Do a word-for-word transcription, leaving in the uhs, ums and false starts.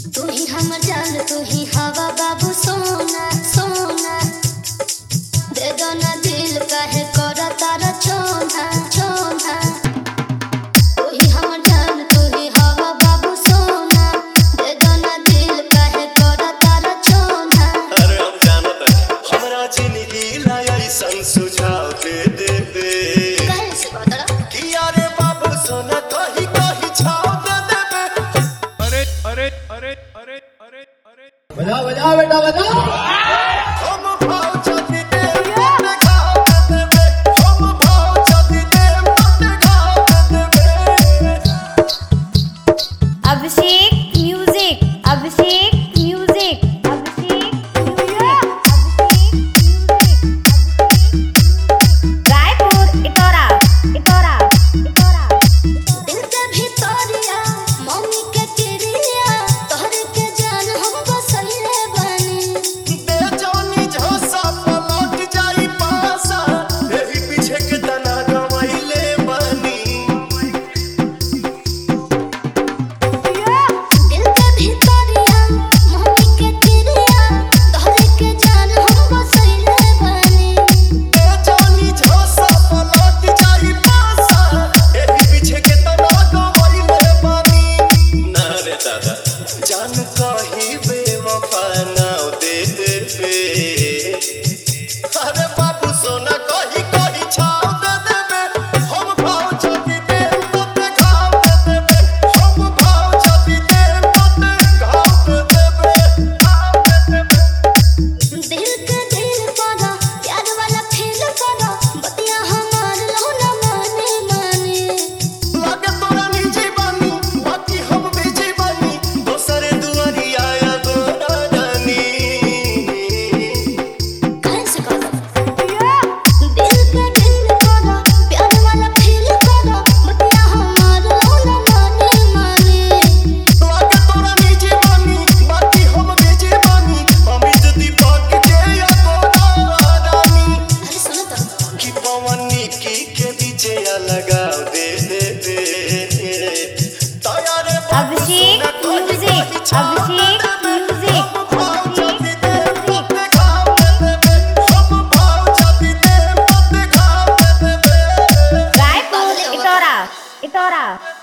तू ही हमर जान तू ही हवा बाबू सोना सोना दे दो ना दिल काहे करा तारा छोना छोना तू ही हमर जान तू ही हवा बाबू सोना दे दो ना दिल काहे करा तारा छोना। अरे हम जानत है हमरा जिंदगी ला ऐसन सुझाव दे दे दे काहे से बदला कि यारे बाबू सोना कहीं कहीं छाव दे दे। अरे अरे अरे अरे अरे अरे बजा बजा बेटा बजा। हम भाव चली दे मत घाव दे दे हम भाव चली दे मत घाव दे दे। अभिषेक म्यूजिक अभिषेक म्यूजिक अभिषेक रायपुर इटोरा इटोरा इटोरा दिल के भीतरिया मम्मी के चिड़िया तोहरे के जान हम बसइले बानी दे जौनी झोसा पलट जाई पासा एही पीछे के तना गवाइले बानी। दिल के भीतरिया मम्मी के चिड़िया तोहरे के जान हम बसइले बानी दे जौनी झोसा पलट जाई पासा एही पीछे के तना गवाइले बानी। ना रे दादा जान कहीं बेवफा नाव दे दे दे। अरे बाबू सोना कहीं कहीं छाव दे देबे हम भाव चली दे मत घाव दे देबे हम भाव चली दे मत घाव दे देबे घाव दे देबे। दिल के दिल करा प्यार वाला फील करा बतिया हमार लौना माने माने लागे तोरा निजी बानी बाकी हम बिजी बानी दोसरे दुआरी आया गोरा रानी। काहे से करा दिल के दिल करा प्यार वाला फील करा बतिया हमार लौना माने माने लागे तोरा निजी बानी बाकी हम बिजी बानी अमित दीपक के या गोरा रानी। अरे सुनो तो कि पवन निकी के बीचे लगाव दे दे दे तैयारे अभिषेक म्यूजिक अभिषेक म्यूजिक भाव चली दे मत घाव दे देबे हम भाव चली दे मत घाव दे देबे। रायपुर इटोरा इटोरा